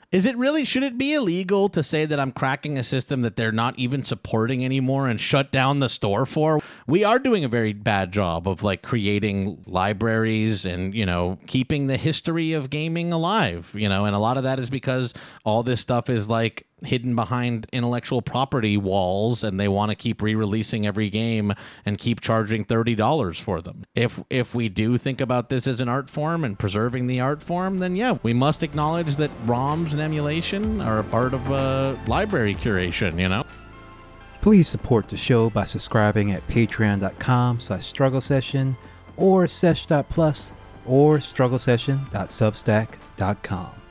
Is it really, should it be illegal to say that I'm cracking a system that they're not even supporting anymore and shut down the store for? We are doing a very bad job of like creating libraries and, keeping the history of gaming alive, and a lot of that is because all this stuff is like hidden behind intellectual property walls, and they want to keep re-releasing every game and keep charging $30 for them. If we do think about this as an art form and preserving the art form, then yeah, we must acknowledge that ROMs and emulation are a part of library curation, Please support the show by subscribing at patreon.com/strugglesession or sesh.plus or strugglesession.substack.com.